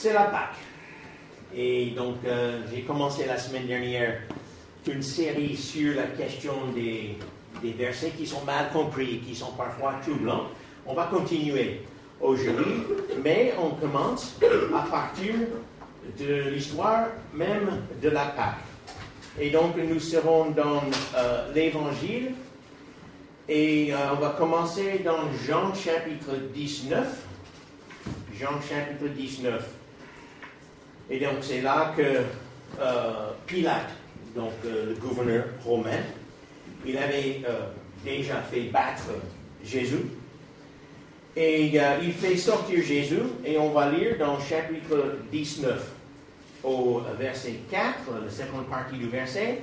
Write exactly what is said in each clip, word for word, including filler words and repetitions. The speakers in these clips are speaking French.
c'est la Pâque. Et donc, euh, j'ai commencé la semaine dernière une série sur la question des, des versets qui sont mal compris, qui sont parfois troublants. On va continuer aujourd'hui, mais on commence à partir de l'histoire même de la Pâque. Et donc, nous serons dans euh, l'Évangile, et euh, on va commencer dans Jean chapitre dix-neuf. Jean chapitre dix-neuf. Et donc, c'est là que euh, Pilate, donc euh, le gouverneur romain, il avait euh, déjà fait battre Jésus. Et euh, il fait sortir Jésus, et on va lire dans chapitre dix-neuf, au verset quatre, la seconde partie du verset.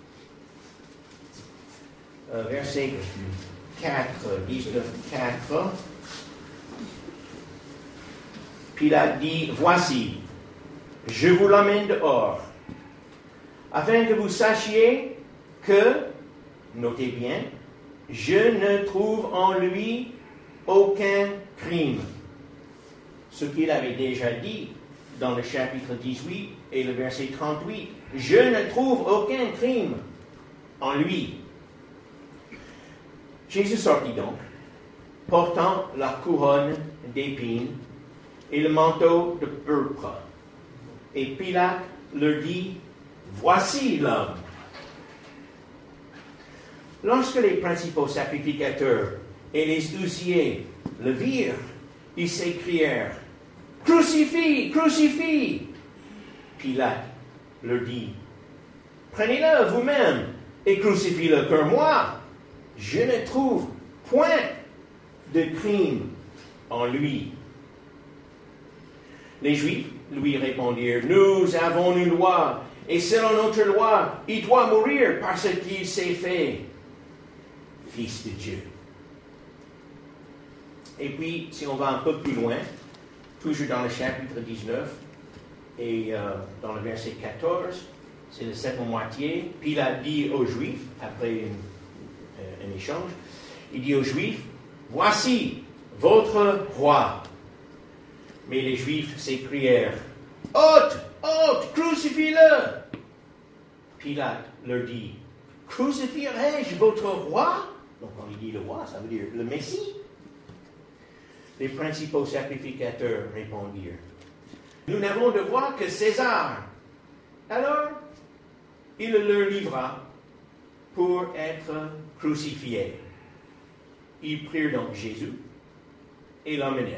Euh, verset quatre, dix-neuf, quatre. Pilate dit, « Voici, je vous l'amène dehors, afin que vous sachiez que, notez bien, je ne trouve en lui aucun crime. » Ce qu'il avait déjà dit dans le chapitre dix-huit et le verset trente-huit. « Je ne trouve aucun crime en lui. » Jésus sortit donc, portant la couronne d'épines et le manteau de pourpre. Et Pilate leur dit, « Voici l'homme. » Lorsque les principaux sacrificateurs et les huissiers le virent, ils s'écrièrent, « Crucifie, crucifie !» Pilate leur dit, « Prenez-le vous-même et crucifiez-le comme moi. Je ne trouve point de crime en lui. » Les Juifs lui répondirent, « Nous avons une loi, et selon notre loi, il doit mourir parce qu'il s'est fait Fils de Dieu. » Et puis, si on va un peu plus loin, toujours dans le chapitre dix-neuf, et euh, dans le verset quatorze, c'est la seconde moitié, Pilate dit aux Juifs, après une, euh, un échange, il dit aux Juifs, « Voici votre roi. » Mais les Juifs s'écrièrent, « Ôte, ôte, crucifie-le !» Pilate leur dit, « Crucifierai-je votre roi ?» Donc quand il dit le roi, ça veut dire le Messie. Les principaux sacrificateurs répondirent, « Nous n'avons de roi que César. » Alors, il leur livra pour être crucifié. Ils prirent donc Jésus et l'emmenèrent.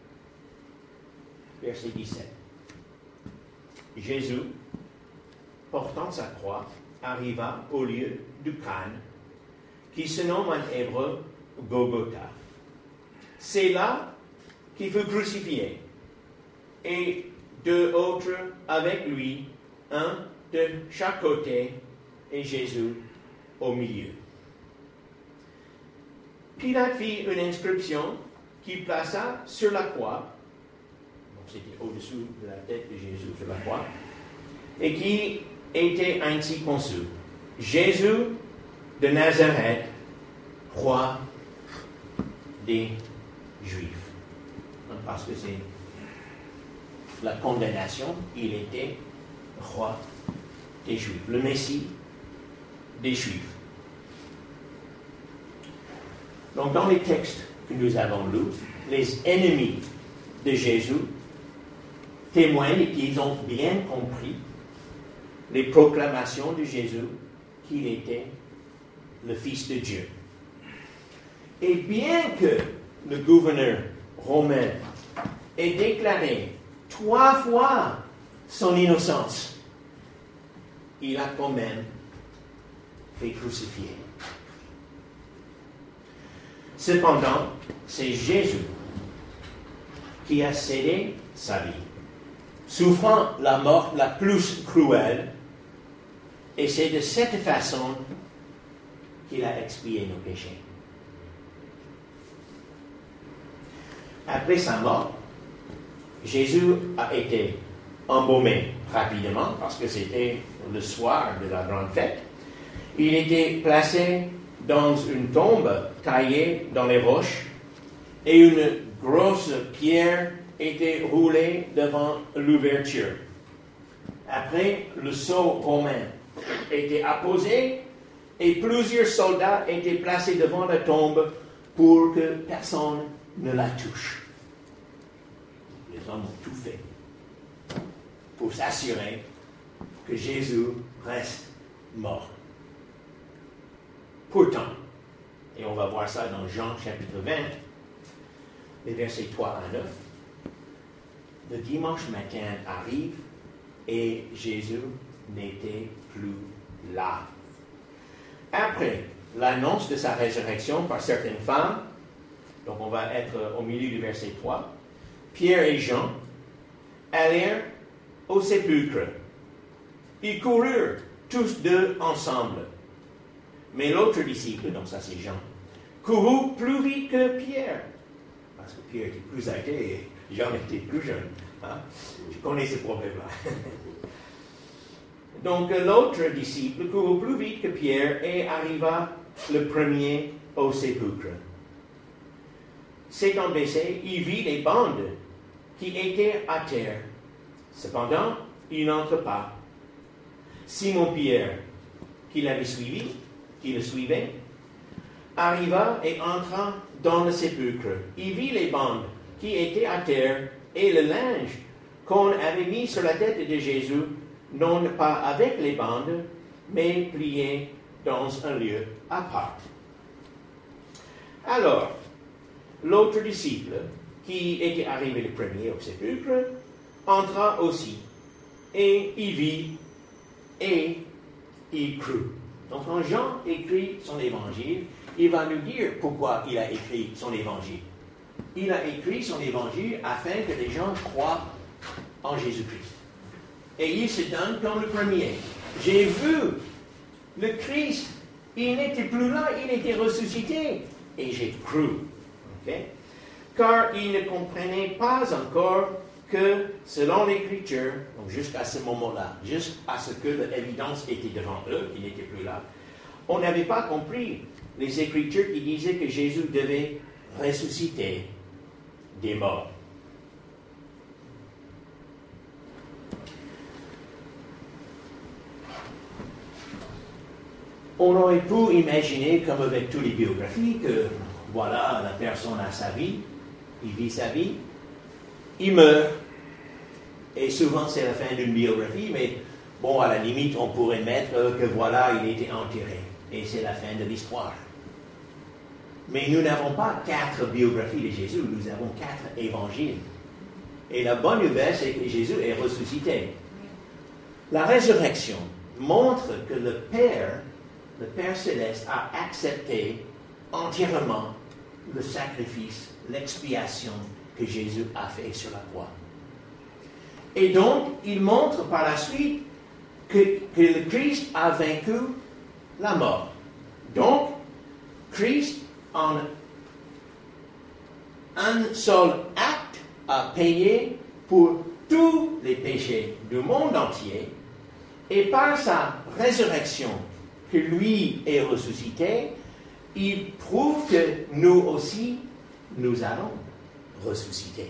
Verset dix-sept. Jésus, portant sa croix, arriva au lieu du crâne, qui se nomme en hébreu Golgotha. C'est là qu'il fut crucifié, et deux autres avec lui, un de chaque côté, et Jésus au milieu. Pilate fit une inscription qu'il plaça sur la croix, donc c'était au-dessous de la tête de Jésus sur la croix, et qui était ainsi conçu. Jésus de Nazareth, roi des Juifs. Parce que c'est la condamnation, il était roi des Juifs, le Messie des Juifs. Donc dans les textes que nous avons lus, les ennemis de Jésus témoignent qu'ils ont bien compris les proclamations de Jésus qu'il était le Fils de Dieu. Et bien que le gouverneur romain ait déclaré trois fois son innocence, il a quand même fait crucifier. Cependant, c'est Jésus qui a cédé sa vie, souffrant la mort la plus cruelle, et c'est de cette façon qu'il a expié nos péchés. Après sa mort, Jésus a été embaumé rapidement, parce que c'était le soir de la grande fête. Il était placé dans une tombe taillée dans les roches, et une grosse pierre était roulé devant l'ouverture. Après, le sceau romain était apposé et plusieurs soldats étaient placés devant la tombe pour que personne ne la touche. Les hommes ont tout fait pour s'assurer que Jésus reste mort. Pourtant, et on va voir ça dans Jean chapitre vingt, les versets trois à neuf, le dimanche matin arrive et Jésus n'était plus là. Après l'annonce de sa résurrection par certaines femmes, donc on va être au milieu du verset trois, Pierre et Jean allèrent au sépulcre. Ils coururent tous deux ensemble. Mais l'autre disciple, donc ça c'est Jean, courut plus vite que Pierre. Parce que Pierre était plus âgé et Jean était plus jeune. Hein? Je connais ce problème-là. Donc l'autre disciple courut plus vite que Pierre et arriva le premier au sépulcre. S'étant baissé, il vit les bandes qui étaient à terre. Cependant, il n'entre pas. Simon-Pierre, qui l'avait suivi, qui le suivait, arriva et entra dans le sépulcre. Il vit les bandes qui étaient à terre et le linge qu'on avait mis sur la tête de Jésus, non pas avec les bandes, mais plié dans un lieu à part. Alors, l'autre disciple, qui était arrivé le premier au sépulcre, entra aussi, et il vit, et il crut. Donc, quand Jean écrit son évangile, il va nous dire pourquoi il a écrit son évangile. Il a écrit son évangile afin que les gens croient en Jésus-Christ. Et il se donne comme le premier. J'ai vu le Christ, il n'était plus là, il était ressuscité. Et j'ai cru. Okay? Car il ne comprenait pas encore que, selon l'Écriture, donc jusqu'à ce moment-là, jusqu'à ce que l'évidence était devant eux, qu'il n'était plus là, on n'avait pas compris les Écritures qui disaient que Jésus devait ressusciter des morts. On aurait pu imaginer, comme avec toutes les biographies, que voilà, la personne a sa vie, il vit sa vie, il meurt, et souvent c'est la fin d'une biographie, mais bon, à la limite, on pourrait mettre que voilà, il était enterré, et c'est la fin de l'histoire. Mais nous n'avons pas quatre biographies de Jésus, nous avons quatre évangiles. Et la bonne nouvelle, c'est que Jésus est ressuscité. La résurrection montre que le Père, le Père céleste, a accepté entièrement le sacrifice, l'expiation que Jésus a fait sur la croix. Et donc, il montre par la suite que, que le Christ a vaincu la mort. Donc, Christ, en un seul acte, a payé pour tous les péchés du monde entier, et par sa résurrection, que lui est ressuscité, il prouve que nous aussi, nous allons ressusciter.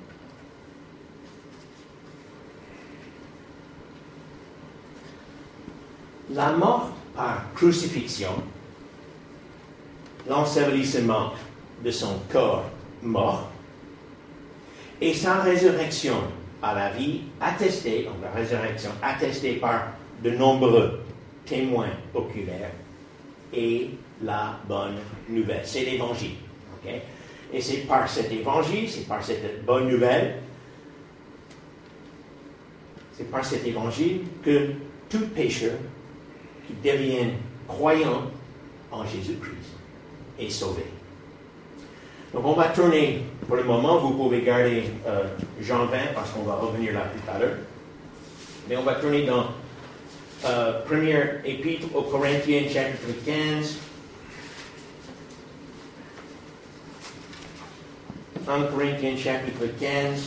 La mort par crucifixion, l'ensevelissement de son corps mort, et sa résurrection à la vie attestée, donc la résurrection attestée par de nombreux témoins oculaires, et la bonne nouvelle. C'est l'évangile. Okay? Et c'est par cet évangile, c'est par cette bonne nouvelle, c'est par cet évangile que tout pécheur qui devient croyant en Jésus-Christ est sauvé. Donc on va tourner, pour le moment, vous pouvez garder euh, Jean vingt parce qu'on va revenir là plus à l'heure. Mais on va tourner dans euh, première épître aux Corinthiens, chapitre quinze. premier Corinthiens, chapitre quinze.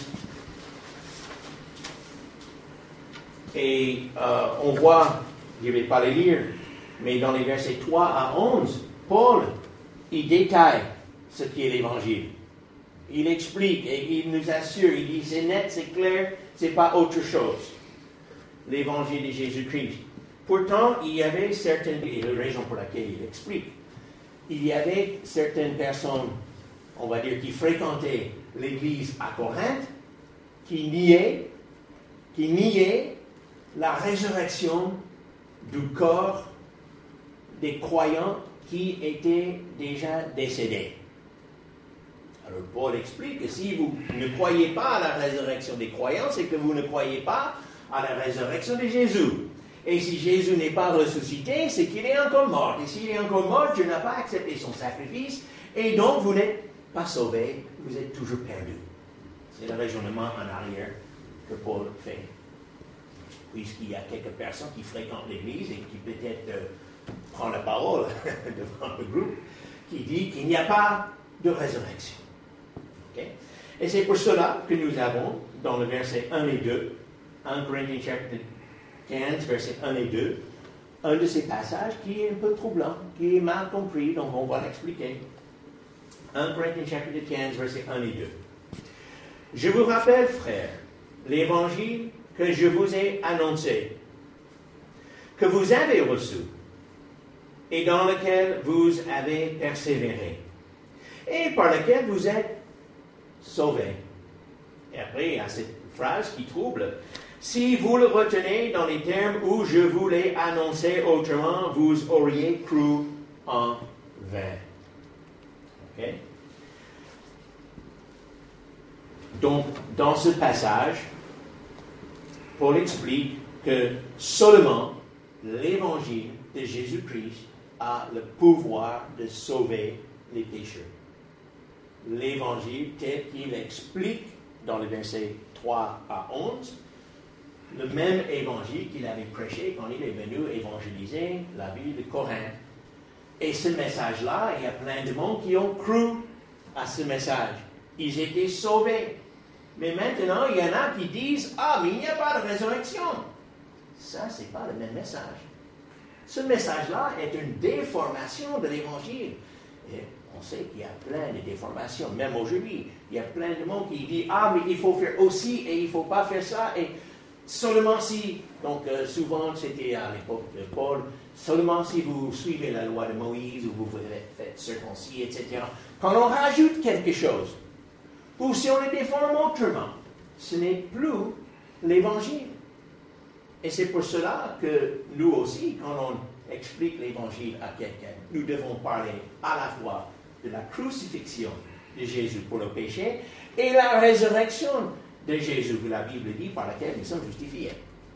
Et euh, on voit, je ne vais pas les lire, mais dans les versets trois à onze, Paul, il détaille ce qui est l'Évangile. il explique et il nous assure, il dit c'est net, c'est clair, c'est pas autre chose. L'évangile de Jésus-Christ. Pourtant, il y avait certaines, et la raison pour laquelle il explique, il y avait certaines personnes, on va dire, qui fréquentaient l'église à Corinthe, qui niaient, qui niaient la résurrection du corps des croyants qui étaient déjà décédés. Alors Paul explique que si vous ne croyez pas à la résurrection des croyants, c'est que vous ne croyez pas à la résurrection de Jésus. Et si Jésus n'est pas ressuscité, c'est qu'il est encore mort. Et s'il est encore mort, Dieu n'a pas accepté son sacrifice. Et donc, vous n'êtes pas sauvés, vous êtes toujours perdus. C'est le raisonnement en arrière que Paul fait. Puisqu'il y a quelques personnes qui fréquentent l'Église et qui peut-être euh, prennent la parole devant le groupe, qui dit qu'il n'y a pas de résurrection. Okay? Et c'est pour cela que nous avons, dans le verset un et deux, un Corinthiens chapitre quinze, versets un et deux, un de ces passages qui est un peu troublant, qui est mal compris, donc on va l'expliquer. un Corinthiens chapitre quinze, versets un et deux. Je vous rappelle, frères, l'évangile que je vous ai annoncé, que vous avez reçu, et dans lequel vous avez persévéré, et par lequel vous êtes sauvés. Et après, il y a cette phrase qui trouble. Si vous le retenez dans les termes où je vous l'ai annoncé, autrement, vous auriez cru en vain. Okay? Donc, dans ce passage, Paul explique que seulement l'évangile de Jésus-Christ a le pouvoir de sauver les pécheurs. L'évangile tel qu'il explique dans les versets trois à onze, le même évangile qu'il avait prêché quand il est venu évangéliser la ville de Corinthe. Et ce message-là, il y a plein de monde qui ont cru à ce message. Ils étaient sauvés. Mais maintenant, il y en a qui disent « Ah, mais il n'y a pas de résurrection ». Ça, ce n'est pas le même message. Ce message-là est une déformation de l'évangile. Et on sait qu'il y a plein de déformations, même aujourd'hui. Il y a plein de monde qui dit « Ah, mais il faut faire aussi et il ne faut pas faire ça ». Et seulement si, donc euh, souvent c'était à l'époque de Paul, seulement si vous suivez la loi de Moïse ou vous vous faites circoncis, et cetera. Quand on rajoute quelque chose, ou si on le déforme autrement, ce n'est plus l'évangile. Et c'est pour cela que nous aussi, quand on explique l'évangile à quelqu'un, nous devons parler à la fois de la crucifixion de Jésus pour le péché et la résurrection de Jésus, que la Bible dit, par laquelle nous sommes justifiés.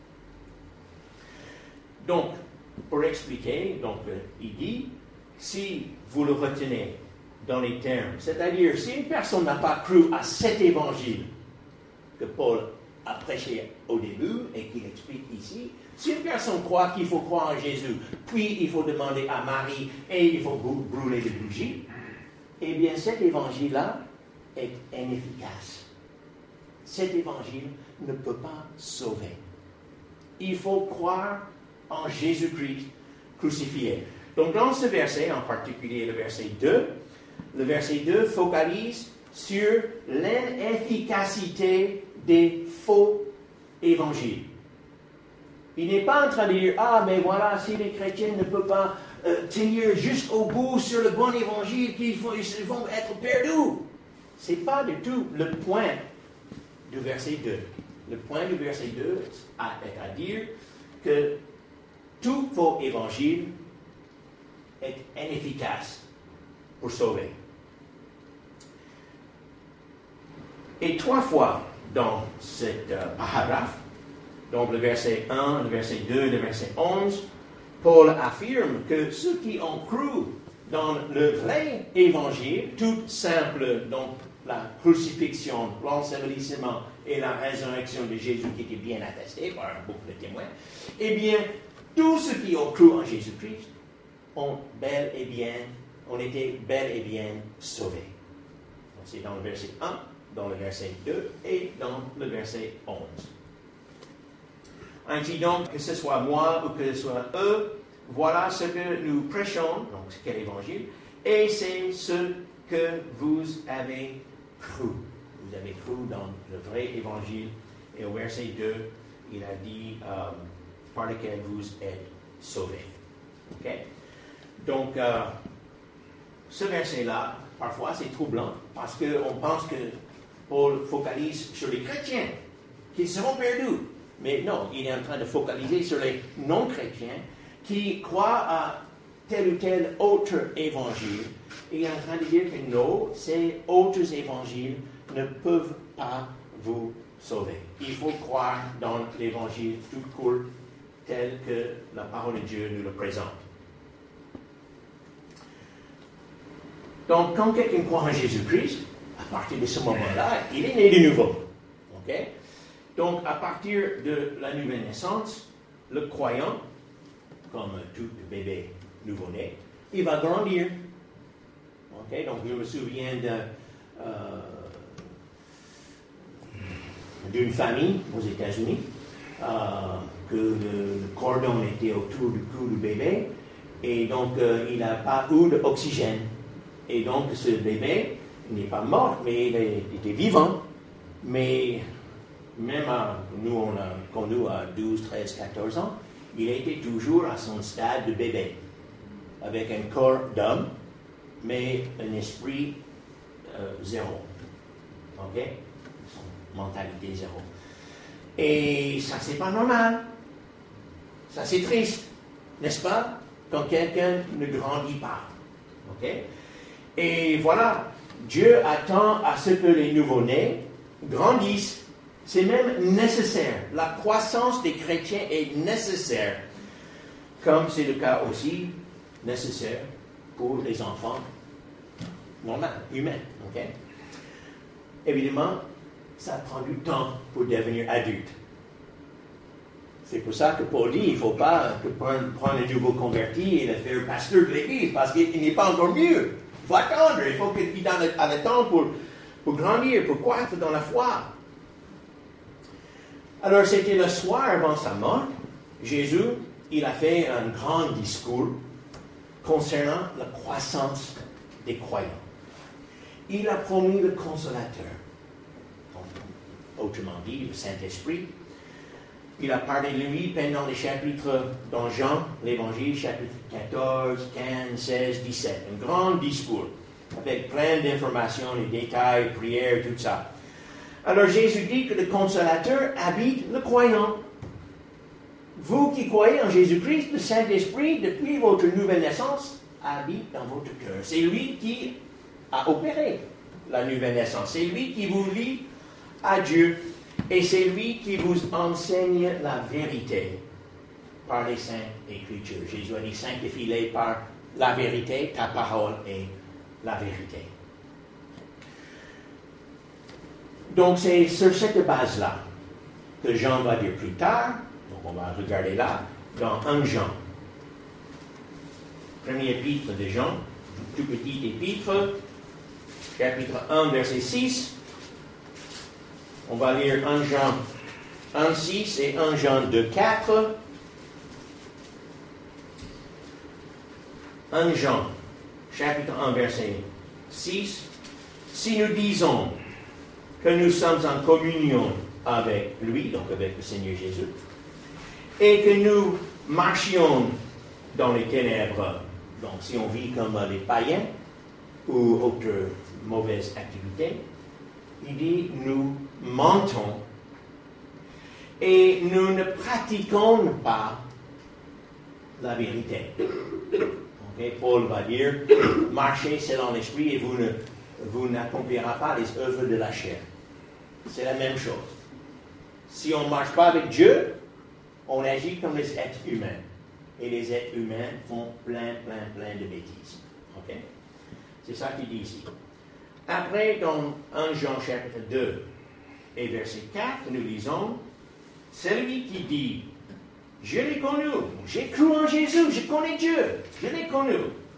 Donc, pour expliquer, donc, euh, il dit, si vous le retenez dans les termes, c'est-à-dire, si une personne n'a pas cru à cet évangile que Paul a prêché au début et qu'il explique ici, si une personne croit qu'il faut croire en Jésus, puis il faut demander à Marie et il faut brûler des bougies, eh bien, cet évangile-là est inefficace. Cet évangile ne peut pas sauver. Il faut croire en Jésus-Christ crucifié. Donc, dans ce verset, en particulier le verset deux, le verset deux focalise sur l'inefficacité des faux évangiles. Il n'est pas en train de dire « Ah, mais voilà, si les chrétiens ne peuvent pas euh, tenir jusqu'au bout sur le bon évangile, qu'ils faut, ils vont être perdus. » Ce n'est pas du tout le point du verset deux. Le point du verset deux est à dire que tout faux évangile est inefficace pour sauver. Et trois fois dans cet euh, paragraphe, donc le verset un, le verset deux, le verset onze, Paul affirme que ceux qui ont cru dans le vrai évangile, tout simple, donc la crucifixion, l'ensevelissement et la résurrection de Jésus qui était bien attesté par beaucoup de témoins, eh bien, tous ceux qui ont cru en Jésus-Christ ont bel et bien, ont été bel et bien sauvés. Donc, c'est dans le verset un, dans le verset deux et dans le verset onze. Ainsi donc, que ce soit moi ou que ce soit eux, voilà ce que nous prêchons, donc quel évangile, et c'est ce que vous avez cru. Vous avez cru dans le vrai évangile. Et au verset deux, il a dit euh, par lequel vous êtes sauvés. Okay? Donc, euh, ce verset-là, parfois, c'est troublant parce qu'on pense que Paul focalise sur les chrétiens qui seront perdus. Mais non, il est en train de focaliser sur les non-chrétiens qui croient à tel ou tel autre évangile. Et il est en train de dire que non, ces autres évangiles ne peuvent pas vous sauver. Il faut croire dans l'évangile tout court tel que la parole de Dieu nous le présente. Donc, quand quelqu'un croit en Jésus-Christ, à partir de ce moment-là, il est né de nouveau. Okay? Donc, à partir de la nouvelle naissance, le croyant, comme tout bébé nouveau-né, il va grandir. Okay? Donc, je me souviens de, euh, d'une famille aux États-Unis, euh, que le, le cordon était autour du cou du bébé, et donc euh, il n'a pas eu d'oxygène. Et donc, ce bébé n'est pas mort, mais il était vivant. Mais même à, nous, on a connu à douze, treize, quatorze ans, il était toujours à son stade de bébé, avec un corps d'homme, mais un esprit euh, zéro. OK? Son mentalité zéro. Et ça, c'est pas normal. Ça, c'est triste, n'est-ce pas? Quand quelqu'un ne grandit pas. OK? Et voilà, Dieu attend à ce que les nouveau-nés grandissent. C'est même nécessaire. La croissance des chrétiens est nécessaire, comme c'est le cas aussi nécessaire pour les enfants normaux, humains. Okay? Évidemment, ça prend du temps pour devenir adulte. C'est pour ça que Paul dit, il ne faut pas que prendre, prendre un nouveau converti et le faire pasteur de l'Église, parce qu'il n'est pas encore mieux. Il faut attendre, il faut qu'il ait le, le temps pour, pour grandir, pour croître dans la foi. Alors, c'était le soir avant sa mort. Jésus, il a fait un grand discours concernant la croissance des croyants. Il a promis le consolateur. Autrement dit, le Saint-Esprit. Il a parlé de lui pendant les chapitres dans Jean, l'Évangile, chapitre quatorze, quinze, seize, dix-sept. Un grand discours avec plein d'informations, les détails, prières, tout ça. Alors Jésus dit que le consolateur habite le croyant. Vous qui croyez en Jésus-Christ, le Saint-Esprit, depuis votre nouvelle naissance, habite dans votre cœur. C'est lui qui a opéré la nouvelle naissance. C'est lui qui vous lie à Dieu. Et c'est lui qui vous enseigne la vérité par les saintes Écritures. Jésus a dit, sanctifie-les par la vérité, ta parole est la vérité. Donc c'est sur cette base-là que Jean va dire plus tard, donc on va regarder là, dans un Jean. Premier épître de Jean, tout petit épître, chapitre un, verset six. On va lire un Jean un, six et un Jean deux, quatre. un Jean, chapitre un, verset six. Si nous disons que nous sommes en communion avec lui, donc avec le Seigneur Jésus, et que nous marchions dans les ténèbres, donc si on vit comme les païens ou autres mauvaises activités, il dit, nous mentons et nous ne pratiquons pas la vérité. Okay? Paul va dire, marchez selon l'esprit et vous, ne, vous n'accomplirez pas les œuvres de la chair. C'est la même chose. Si on ne marche pas avec Dieu, on agit comme les êtres humains. Et les êtres humains font plein, plein, plein de bêtises. Okay? C'est ça qu'il dit ici. Après, dans un Jean chapitre deux et verset quatre, nous lisons, celui qui dit, je l'ai connu, j'ai cru en Jésus, je connais Dieu, je l'ai connu,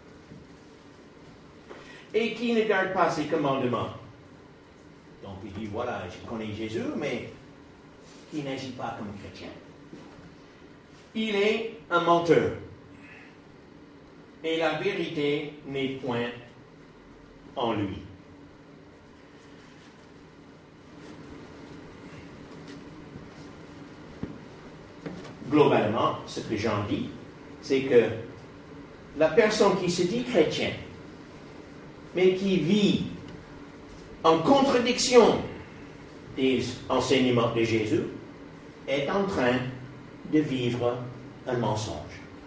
et qui ne garde pas ses commandements. Donc il dit, voilà, je connais Jésus, mais qui n'agit pas comme chrétien. Il est un menteur. Et la vérité n'est point en lui. globalement, ce que Jean dit, c'est que la personne qui se dit chrétien, mais qui vit en contradiction des enseignements de Jésus, est en train de vivre un mensonge.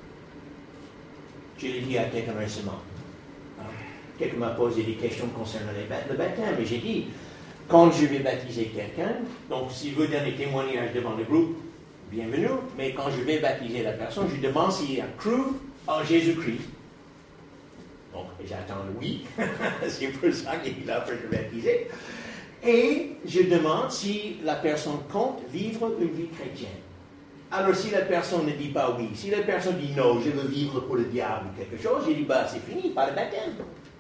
Je l'ai dit à quelqu'un récemment. Quelqu'un m'a posé des questions concernant le baptême, et j'ai dit, quand je vais baptiser quelqu'un, donc s'il veut donner témoignage devant le groupe, bienvenue, mais quand je vais baptiser la personne, je demande s'il a cru en Jésus-Christ. Donc, j'attends le oui, c'est pour ça qu'il est là pour se baptiser. Et je demande si la personne compte vivre une vie chrétienne. Alors, si la personne ne dit pas oui, si la personne dit non, je veux vivre pour le diable ou quelque chose, je dis, bah, c'est fini, pas le baptême.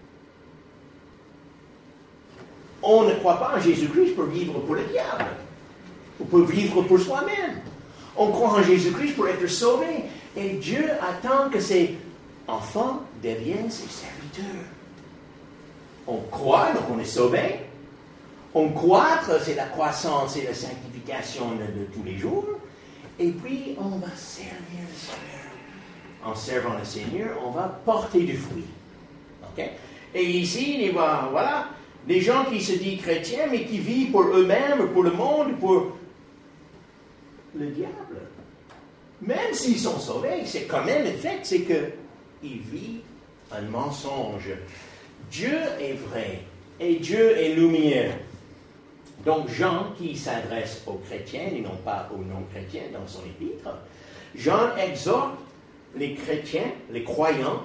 On ne croit pas en Jésus-Christ pour vivre pour le diable, ou pour vivre pour soi-même. On croit en Jésus-Christ pour être sauvé. Et Dieu attend que ses enfants deviennent ses serviteurs. On croit, donc on est sauvé. On croître, c'est la croissance et la sanctification de, de tous les jours. Et puis, on va servir le Seigneur. En servant le Seigneur, on va porter du fruit. Okay? Et ici, il y a, voilà, des gens qui se disent chrétiens, mais qui vivent pour eux-mêmes, pour le monde, pour le diable. Même s'ils sont sauvés, c'est quand même le fait, c'est qu'ils vivent un mensonge. Dieu est vrai, et Dieu est lumière. Donc Jean, qui s'adresse aux chrétiens et non pas aux non-chrétiens dans son épître, Jean exhorte les chrétiens, les croyants,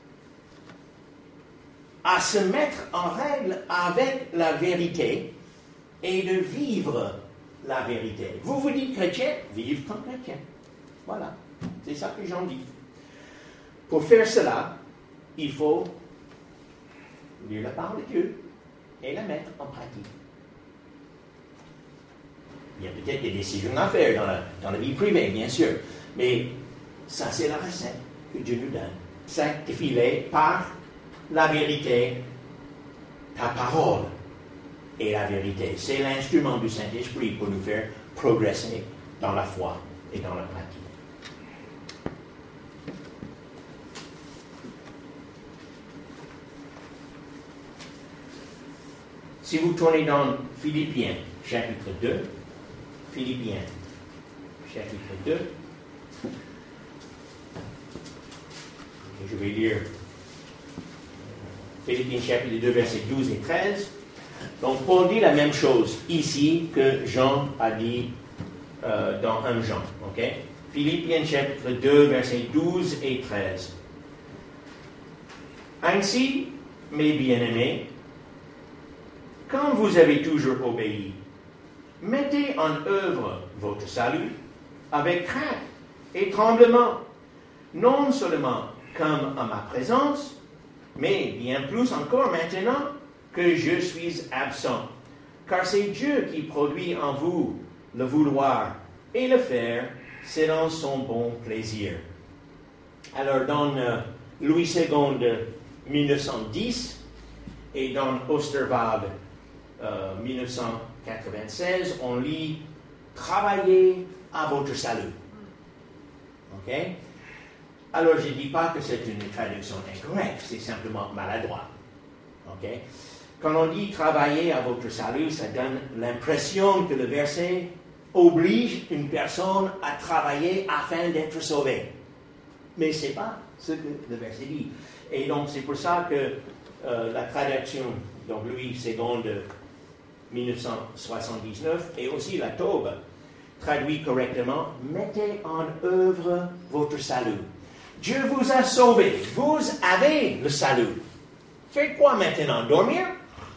à se mettre en règle avec la vérité et de vivre la vérité. Vous vous dites chrétien, vivez comme chrétien. Voilà, c'est ça que Jean dit. Pour faire cela, il faut lire la parole de Dieu et la mettre en pratique. Il y a peut-être des décisions à faire dans la, dans la vie privée, bien sûr, mais ça, c'est la recette que Dieu nous donne. Sanctifie-les par la vérité, ta parole est la vérité. C'est l'instrument du Saint-Esprit pour nous faire progresser dans la foi et dans la pratique. Si vous tournez dans Philippiens, chapitre deux, Philippiens, chapitre deux, je vais lire Philippiens, chapitre deux, versets douze et treize. Donc, Paul dit la même chose ici que Jean a dit euh, dans un Jean. Okay? Philippiens, chapitre deux, versets douze et treize. Ainsi, mes bien-aimés, quand vous avez toujours obéi, mettez en œuvre votre salut avec crainte et tremblement, non seulement comme à ma présence, mais bien plus encore maintenant que je suis absent. Car c'est Dieu qui produit en vous le vouloir et le faire selon son bon plaisir. Alors dans euh, Louis deux mille neuf cent dix et dans Osterwald euh, mille neuf cent quatre-vingt-seize, on lit « Travaillez à votre salut ». OK? Alors, je ne dis pas que c'est une traduction incorrecte, c'est simplement maladroit. OK? Quand on dit « travailler à votre salut », ça donne l'impression que le verset oblige une personne à travailler afin d'être sauvée. Mais ce n'est pas ce que le verset dit. Et donc, c'est pour ça que euh, la traduction, donc Louis deux mille neuf cent soixante-dix-neuf, et aussi la Taube, traduit correctement « Mettez en œuvre votre salut ». Dieu vous a sauvé. Vous avez le salut. Faites quoi maintenant? Dormir?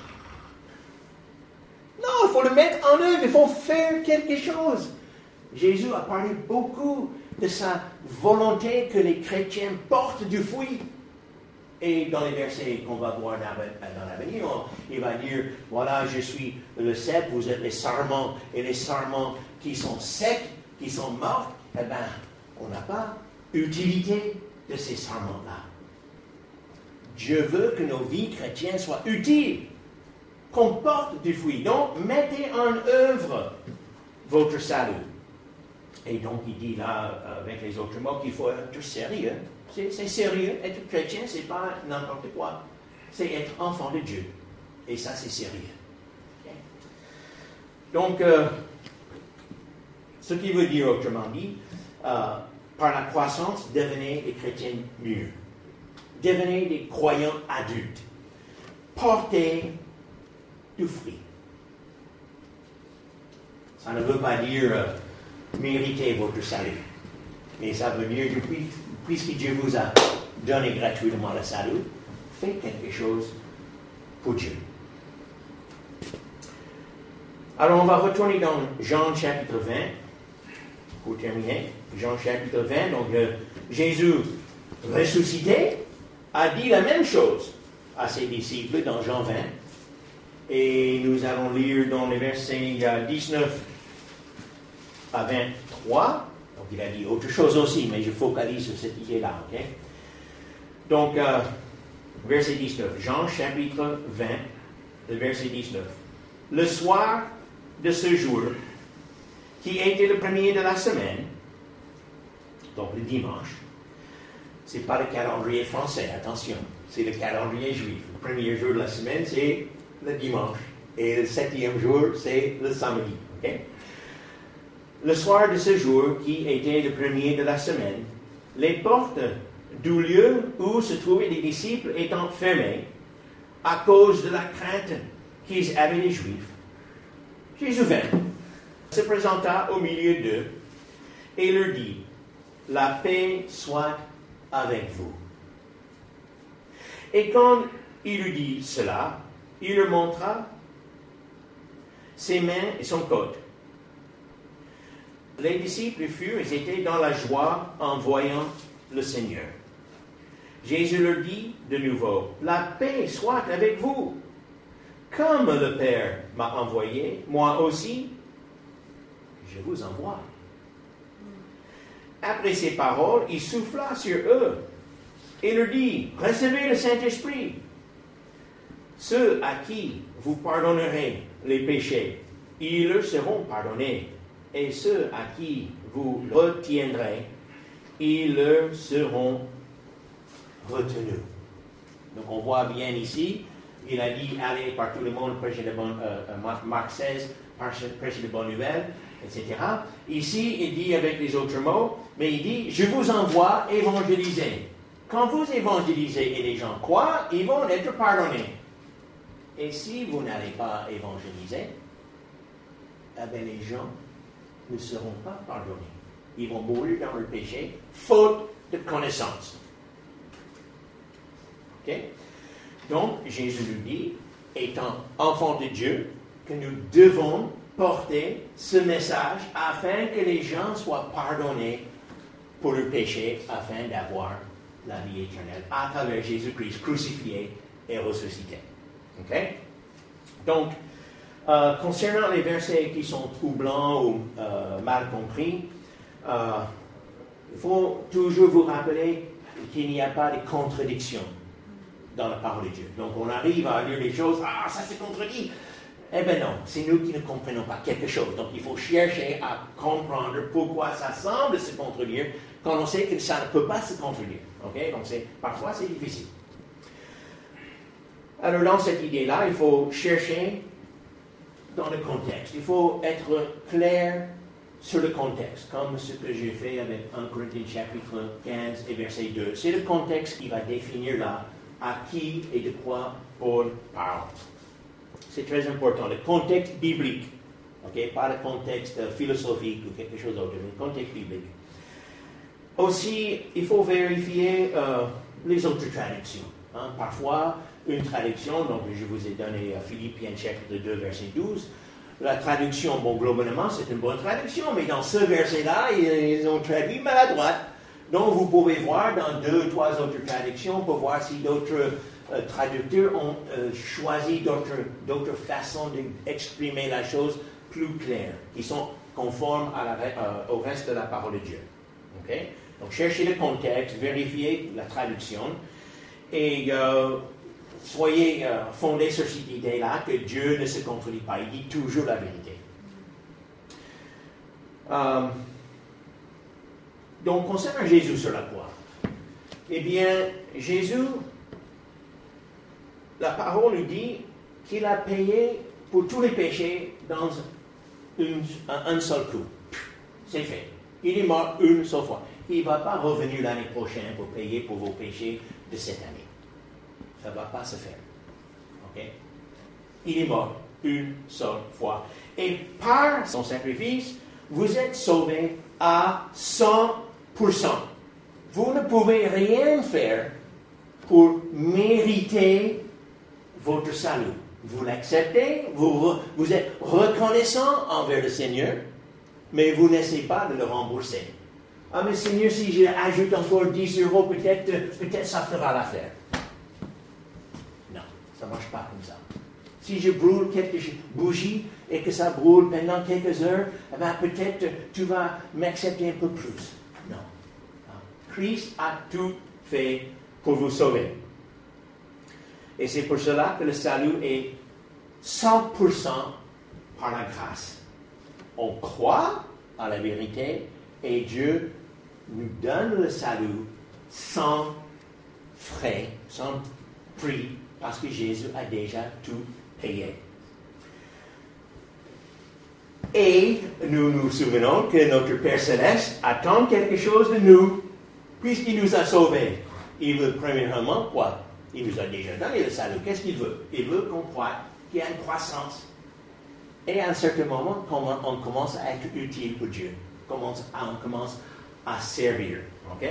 Non, il faut le mettre en œuvre. Il faut faire quelque chose. Jésus a parlé beaucoup de sa volonté que les chrétiens portent du fruit. Et dans les versets qu'on va voir dans l'avenir, il va dire, voilà, je suis le cep, vous êtes les sarments, et les sarments qui sont secs, qui sont morts, eh bien, on n'a pas utilité de ces sarments-là. Dieu veut que nos vies chrétiennes soient utiles, qu'on porte du fruit. Donc, mettez en œuvre votre salut. Et donc, il dit là, avec les autres mots, qu'il faut être sérieux. C'est, c'est sérieux. Être chrétien, c'est pas n'importe quoi. C'est être enfant de Dieu. Et ça, c'est sérieux. Okay? Donc, euh, ce qui veut dire, autrement dit, euh, par la croissance, devenez des chrétiens mûrs. Devenez des croyants adultes. Portez du fruit. Ça ne veut pas dire euh, méritez votre salut. Mais ça veut dire, depuis, puisque Dieu vous a donné gratuitement le salut, faites quelque chose pour Dieu. Alors, on va retourner dans Jean chapitre vingt, pour terminer. Jean chapitre vingt, donc le, Jésus ressuscité a dit la même chose à ses disciples dans Jean vingt. Et nous allons lire dans les versets dix-neuf à vingt-trois. Donc, il a dit autre chose aussi, mais je focalise sur cette idée-là. Okay? Donc, euh, verset dix-neuf. Jean chapitre vingt, le verset dix-neuf. Le soir de ce jour, qui était le premier de la semaine, donc le dimanche, ce n'est pas le calendrier français, attention, c'est le calendrier juif. Le premier jour de la semaine, c'est le dimanche. Et le septième jour, c'est le samedi. Okay? Le soir de ce jour, qui était le premier de la semaine, les portes du lieu où se trouvaient les disciples étant fermées, à cause de la crainte qu'ils avaient les Juifs, Jésus vint, se présenta au milieu d'eux, et leur dit, « La paix soit avec vous. » Et quand il eut dit cela, il leur montra ses mains et son côte. Les disciples furent, ils étaient dans la joie en voyant le Seigneur. Jésus leur dit de nouveau, « La paix soit avec vous. Comme le Père m'a envoyé, moi aussi, je vous envoie. » Après ces paroles, il souffla sur eux et leur dit, « Recevez le Saint-Esprit. Ceux à qui vous pardonnerez les péchés, ils leur seront pardonnés. Et ceux à qui vous retiendrez, ils leur seront retenus. » Donc on voit bien ici, il a dit, allez par tout le monde, prêchez de bonnes, euh, Marc seize, prêchez de bonnes nouvelles, et cetera. Ici, il dit avec les autres mots, mais il dit, je vous envoie évangéliser. Quand vous évangélisez et les gens croient, ils vont être pardonnés. Et si vous n'allez pas évangéliser, eh bien les gens ne seront pas pardonnés. Ils vont mourir dans le péché, faute de connaissance. Ok? Donc, Jésus nous dit, étant enfants de Dieu, que nous devons porter ce message afin que les gens soient pardonnés pour le péché, afin d'avoir la vie éternelle à travers Jésus-Christ crucifié et ressuscité. Ok? Donc, euh, concernant les versets qui sont troublants ou euh, mal compris, euh, il faut toujours vous rappeler qu'il n'y a pas de contradiction dans la parole de Dieu. Donc, on arrive à lire les choses, ah, ça se contredit. Eh bien non, c'est nous qui ne comprenons pas quelque chose. Donc, il faut chercher à comprendre pourquoi ça semble se contredire quand on sait que ça ne peut pas se contredire. Okay? Donc, c'est, parfois, c'est difficile. Alors, dans cette idée-là, il faut chercher dans le contexte. Il faut être clair sur le contexte, comme ce que j'ai fait avec un Corinthiens chapitre quinze et verset deux. C'est le contexte qui va définir là à qui et de quoi Paul parle. C'est très important, le contexte biblique, okay? Pas le contexte philosophique ou quelque chose d'autre, mais le contexte biblique. Aussi, il faut vérifier euh, les autres traductions. Hein? Parfois, une traduction, donc je vous ai donné euh, Philippiens chapitre deux, verset douze, la traduction, bon, globalement, c'est une bonne traduction, mais dans ce verset-là, ils, ils ont traduit maladroite. Donc, vous pouvez voir dans deux ou trois autres traductions pour voir si d'autres euh, traducteurs ont euh, choisi d'autres, d'autres façons d'exprimer la chose plus claire, qui sont conformes à la, euh, au reste de la parole de Dieu. Okay? Donc, cherchez le contexte, vérifiez la traduction, et euh, soyez euh, fondés sur cette idée-là que Dieu ne se contredit pas, il dit toujours la vérité. Euh, Donc, concernant Jésus sur la croix, eh bien, Jésus, la parole nous dit qu'il a payé pour tous les péchés dans une, un, un seul coup. C'est fait. Il est mort une seule fois. Il ne va pas revenir l'année prochaine pour payer pour vos péchés de cette année. Ça ne va pas se faire. OK? Il est mort une seule fois. Et par son sacrifice, vous êtes sauvés à cent pour cent. Vous ne pouvez rien faire pour mériter votre salut. Vous l'acceptez, vous, vous êtes reconnaissant envers le Seigneur, mais vous n'essayez pas de le rembourser. Ah, mais Seigneur, si j'ajoute encore dix euros, peut-être, peut-être ça fera l'affaire. Non, ça ne marche pas comme ça. Si je brûle quelques bougies et que ça brûle pendant quelques heures, eh bien, peut-être tu vas m'accepter un peu plus. Non. Christ a tout fait pour vous sauver. Et c'est pour cela que le salut est cent pour cent par la grâce. On croit à la vérité et Dieu nous donne le salut sans frais, sans prix, parce que Jésus a déjà tout payé. Et nous nous souvenons que notre Père Céleste attend quelque chose de nous, puisqu'il nous a sauvés. Il veut premièrement quoi? Il nous a déjà donné le salut. Qu'est-ce qu'il veut? Il veut qu'on croie qu'il y a une croissance. Et à un certain moment, on commence à être utile pour Dieu. On commence à, on commence à servir. OK?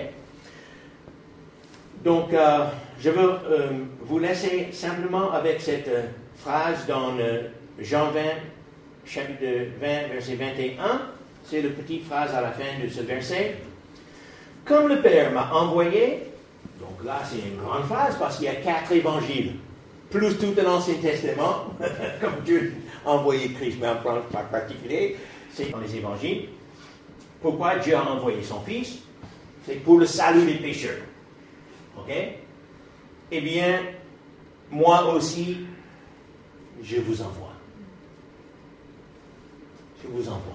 Donc, euh, je veux euh, vous laisser simplement avec cette euh, phrase dans euh, Jean vingt, chapitre vingt, verset vingt et un. C'est la petite phrase à la fin de ce verset. Comme le Père m'a envoyé, donc là c'est une grande phrase parce qu'il y a quatre évangiles, plus tout l'Ancien Testament, comme Dieu a envoyé Christ, mais en particulier, c'est dans les évangiles. Pourquoi Dieu a envoyé son Fils? C'est pour le salut des pécheurs. OK? Eh bien, moi aussi, je vous envoie. Je vous envoie.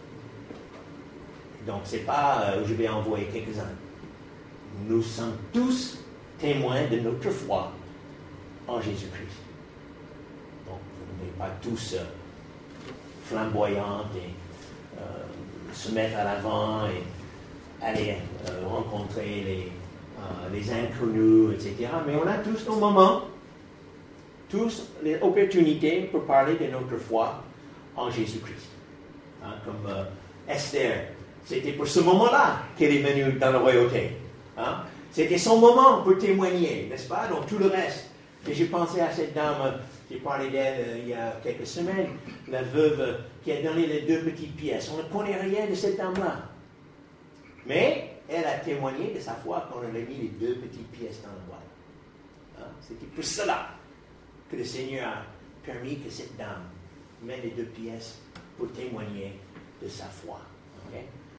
Donc, ce n'est pas euh, je vais envoyer quelques-uns. Nous sommes tous témoins de notre foi en Jésus-Christ. Donc, vous n'êtes pas tous euh, flamboyants et euh, se mettre à l'avant et aller euh, rencontrer les, euh, les inconnus, et cetera. Mais on a tous nos moments, tous les opportunités pour parler de notre foi en Jésus-Christ. Hein, comme euh, Esther, c'était pour ce moment-là qu'elle est venue dans la royauté. Hein? C'était son moment pour témoigner, n'est-ce pas? Donc tout le reste. Et j'ai pensé à cette dame, j'ai parlé d'elle euh, il y a quelques semaines, la veuve qui a donné les deux petites pièces. On ne connaît rien de cette dame-là. Mais elle a témoigné de sa foi quand elle a mis les deux petites pièces dans la boîte. Hein? C'était pour cela que le Seigneur a permis que cette dame mette les deux pièces pour témoigner de sa foi. Okay?